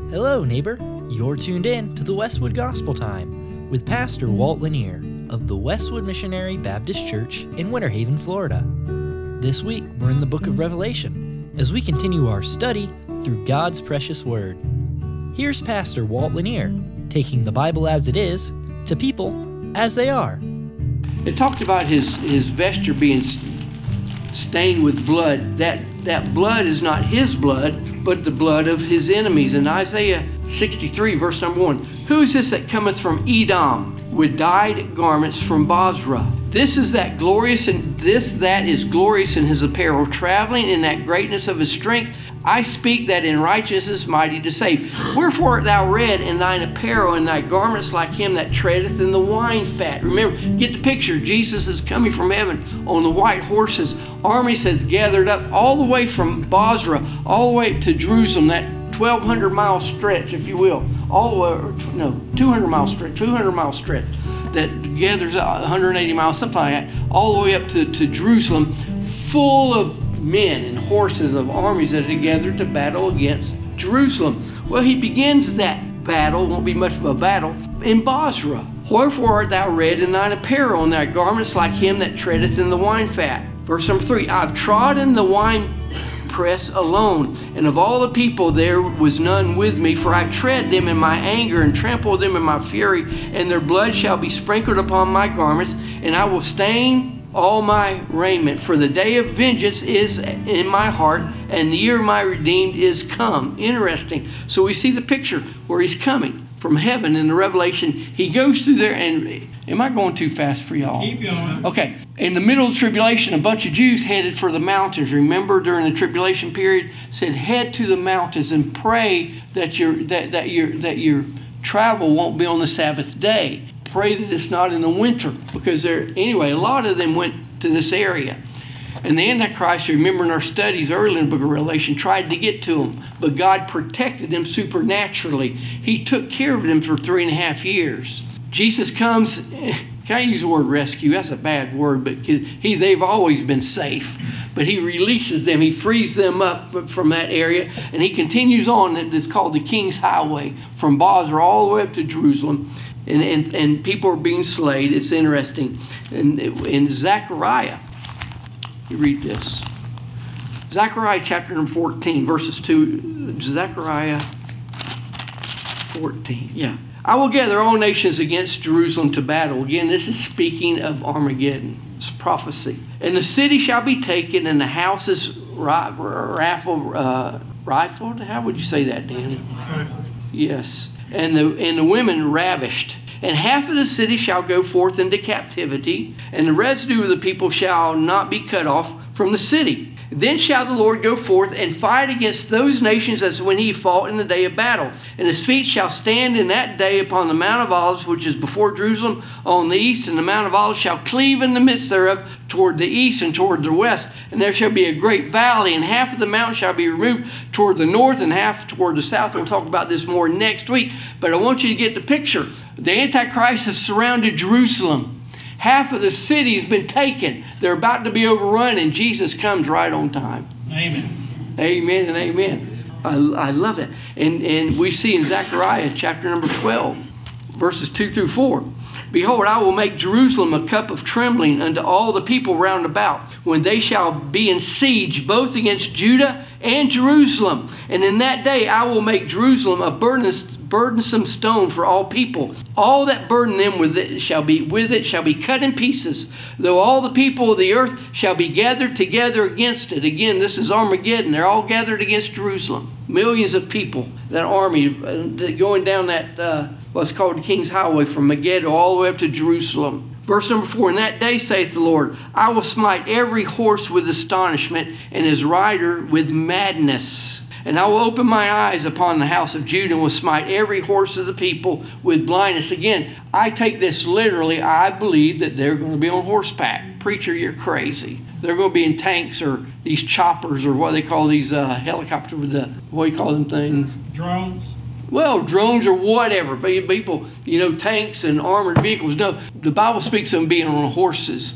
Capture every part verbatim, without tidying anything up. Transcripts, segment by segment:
Hello, neighbor. You're tuned in to the Westwood Gospel Time with Pastor Walt Lanier of the Westwood Missionary Baptist Church in Winter Haven, Florida. This week, we're in the book of Revelation as we continue our study through God's precious Word. Here's Pastor Walt Lanier taking the Bible as it is to people as they are. It talked about his, his vesture being stained with blood. That, that blood is not his blood, but the blood of his enemies. In Isaiah sixty-three, verse number one, who is this that cometh from Edom with dyed garments from Bozrah? This is that glorious, and this that is glorious in his apparel, traveling in that greatness of his strength. I speak that in righteousness mighty to save. Wherefore art thou red in thine apparel, and thy garments like him that treadeth in the wine fat? Remember, get the picture. Jesus is coming from heaven on the white horses. Armies has gathered up all the way from Bozrah, all the way to Jerusalem, that twelve hundred mile stretch, if you will. All the way, no, two hundred mile stretch, two hundred mile stretch that gathers one hundred eighty miles, something like that, all the way up to, to Jerusalem, full of men and horses of armies that had gathered to battle against Jerusalem. Well, he begins that battle, won't be much of a battle, in Bozrah. Wherefore art thou red in thine apparel, and thy garments like him that treadeth in the wine fat? Verse number three, I've trodden the wine press alone, and of all the people there was none with me, for I tread them in my anger and trample them in my fury, and their blood shall be sprinkled upon my garments, and I will stain all my raiment, for the day of vengeance is in my heart, and the year of my redeemed is come. Interesting. So we see the picture where he's coming from heaven in the Revelation. He goes through there, and am I going too fast for y'all? Keep going. Okay. In the middle of the tribulation, a bunch of Jews headed for the mountains. Remember, during the tribulation period, said head to the mountains and pray that your that that your that your travel won't be on the Sabbath day. Pray that it's not in the winter, because there anyway a lot of them went to this area, and the Antichrist, remember in our studies earlier in the book of Revelation, tried to get to them, but God protected them supernaturally. He took care of them for three and a half years. Jesus comes. Can I use the word rescue? That's a bad word, but he they've always been safe. But he releases them. He frees them up from that area, and he continues on. It's called the King's Highway from Bozrah all the way up to Jerusalem. And, and, and people are being slain. It's interesting. And in Zechariah, you read this. Zechariah chapter number fourteen, verses two. Zechariah fourteen, yeah. I will gather all nations against Jerusalem to battle. Again, this is speaking of Armageddon. It's prophecy. And the city shall be taken, and the houses raffled, uh, rifled. How would you say that, Danny? Yes. And the and the women ravished. And half of the city shall go forth into captivity, and the residue of the people shall not be cut off from the city. Then shall the Lord go forth and fight against those nations as when he fought in the day of battle. And his feet shall stand in that day upon the Mount of Olives, which is before Jerusalem on the east, and the Mount of Olives shall cleave in the midst thereof toward the east and toward the west. And there shall be a great valley, and half of the mountain shall be removed toward the north and half toward the south. We'll talk about this more next week, but I want you to get the picture. The Antichrist has surrounded Jerusalem. Half of the city has been taken. They're about to be overrun, and Jesus comes right on time. Amen. Amen and amen. I, I love it. And, and we see in Zechariah chapter number twelve, verses two through four. Behold, I will make Jerusalem a cup of trembling unto all the people round about, when they shall be in siege both against Judah and Jerusalem. And in that day I will make Jerusalem a burdensome stone for all people. All that burden them with it shall be with it shall be cut in pieces, though all the people of the earth shall be gathered together against it. Again, this is Armageddon. They're all gathered against Jerusalem. Millions of people, that army uh, going down that uh, what's called the King's Highway from Megiddo all the way up to Jerusalem. Verse number four, in that day, saith the Lord, I will smite every horse with astonishment, and his rider with madness. And I will open my eyes upon the house of Judah, and will smite every horse of the people with blindness. Again, I take this literally. I believe that they're going to be on horseback. Preacher, you're crazy. They're going to be in tanks or these choppers or what they call these uh, helicopters with the, what do you call them things? Drones. Well, drones or whatever. People, you know, tanks and armored vehicles. No, the Bible speaks of them being on horses.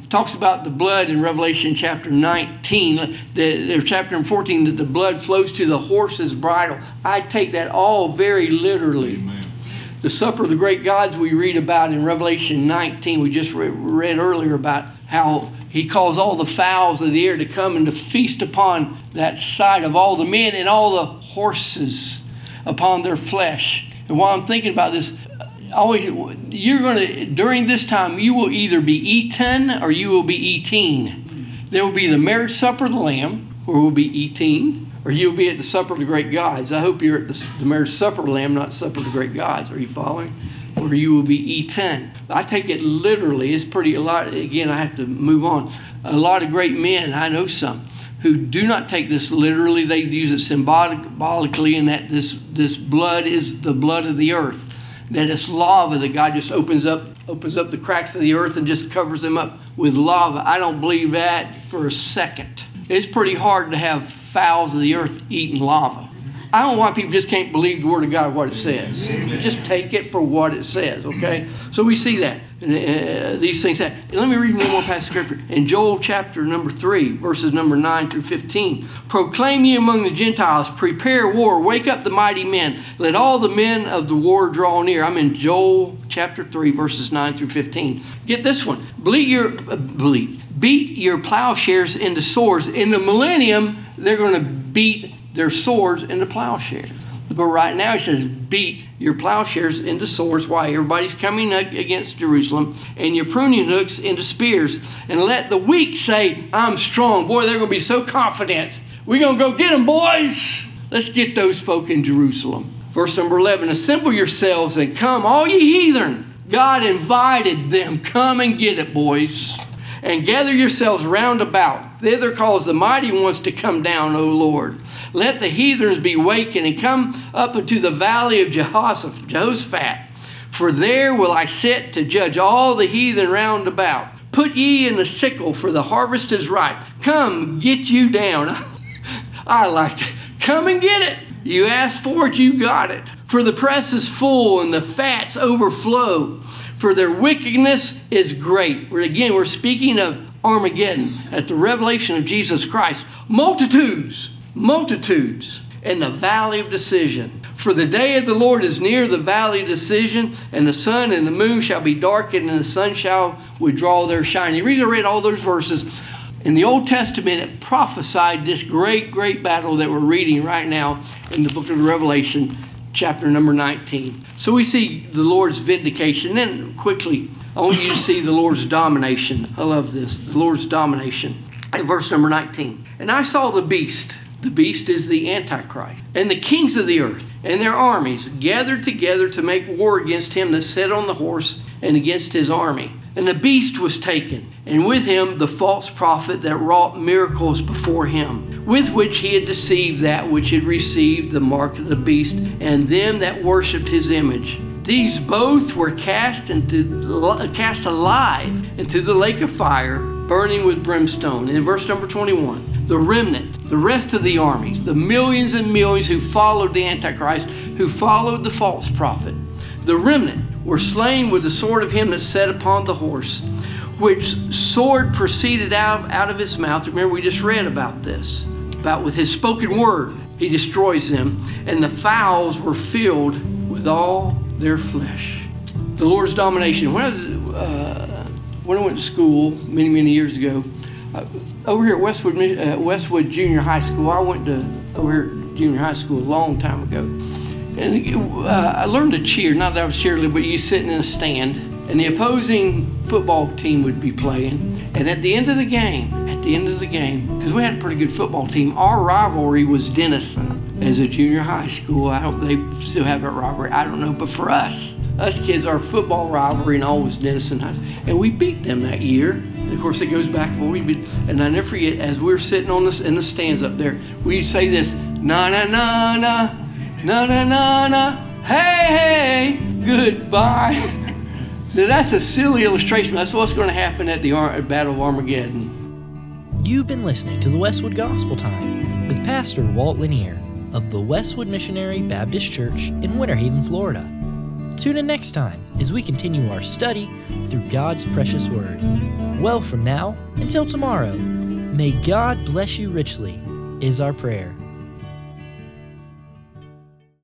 talks about the blood in Revelation chapter nineteen, the, chapter fourteen, that the blood flows to the horse's bridle. I take that all very literally. Amen. The supper of the great gods we read about in Revelation nineteen, we just re- read earlier about how he calls all the fowls of the air to come and to feast upon that sight of all the men and all the horses upon their flesh. And while I'm thinking about this, always you're going to, during this time, you will either be eaten or you will be eating. There will be the marriage supper of the Lamb, or we'll be eating, or you'll be at the supper of the great gods. I hope you're at the, the marriage supper of the Lamb, not supper of the great gods. Are you following? Or you will be eaten. I take it literally. It's pretty, a lot, again, I have to move on. A lot of great men, I know some, who do not take this literally. They use it symbolically, in that this, this blood is the blood of the earth. That it's lava, that God just opens up opens up the cracks of the earth and just covers them up with lava. I don't believe that for a second. It's pretty hard to have fowls of the earth eating lava. I don't know why people just can't believe the Word of God, what it says. Just take it for what it says, okay? So we see that, uh, these things. That. Let me read one more passage of Scripture. In Joel chapter number three, verses number nine through fifteen. Proclaim ye among the Gentiles, prepare war, wake up the mighty men. Let all the men of the war draw near. I'm in Joel chapter three, verses nine through fifteen. Get this one. Bleat your, uh, bleat. Beat your plowshares into swords. In the millennium, they're going to beat their swords into plowshares. But right now he says, beat your plowshares into swords. Why? Everybody's coming against Jerusalem. And your pruning hooks into spears. And let the weak say, I'm strong. Boy, they're going to be so confident. We're going to go get them, boys. Let's get those folk in Jerusalem. Verse number eleven, assemble yourselves and come, all ye heathen. God invited them. Come and get it, boys. And gather yourselves round about. Thither calls the mighty ones to come down, O Lord. Let the heathens be wakened and come up into the valley of Jehoshaphat. For there will I sit to judge all the heathen round about. Put ye in the sickle, for the harvest is ripe. Come, get you down. I like to come and get it. You asked for it, you got it. For the press is full and the fats overflow. For their wickedness is great. We're, again, we're speaking of Armageddon at the revelation of Jesus Christ. Multitudes, multitudes in the valley of decision. For the day of the Lord is near, the valley of decision, and the sun and the moon shall be darkened, and the sun shall withdraw their shine. The reason I read all those verses, in the Old Testament, it prophesied this great, great battle that we're reading right now in the book of Revelation, chapter number nineteen. So we see the Lord's vindication. Then quickly, I want you to see the Lord's domination. I love this. The Lord's domination. At verse number nineteen. And I saw the beast. The beast is the Antichrist. And the kings of the earth and their armies gathered together to make war against him that sat on the horse and against his army. And the beast was taken, and with him the false prophet that wrought miracles before him, with which he had deceived that which had received the mark of the beast, and them that worshipped his image. These both were cast into cast alive into the lake of fire, burning with brimstone. In verse number twenty-one, the remnant, the rest of the armies, the millions and millions who followed the Antichrist, who followed the false prophet, the remnant were slain with the sword of him that sat upon the horse, which sword proceeded out, out of his mouth. Remember, we just read about this, about with his spoken word, he destroys them, and the fowls were filled with all their flesh. The Lord's domination. When I was, uh, when I went to school many, many years ago, uh, over here at Westwood, uh, Westwood Junior High School, I went to over here at Junior High School a long time ago. And uh, I learned to cheer, not that I was cheerleader, but you sitting in a stand, and the opposing football team would be playing. And at the end of the game, at the end of the game, because we had a pretty good football team, our rivalry was Denison. As a junior high school, I hope they still have that rivalry. I don't know, but for us, us kids, our football rivalry and all was Denison High School. And we beat them that year. And of course, it goes back before we beat. And I never forget, as we were sitting on this in the stands up there, we'd say this, na na na na. Na na na na, hey hey, goodbye. Now that's a silly illustration. That's what's going to happen at the Ar- Battle of Armageddon. You've been listening to the Westwood Gospel Time with Pastor Walt Lanier of the Westwood Missionary Baptist Church in Winter Haven, Florida. Tune in next time as we continue our study through God's precious Word. Well, from now until tomorrow, may God bless you richly, is our prayer.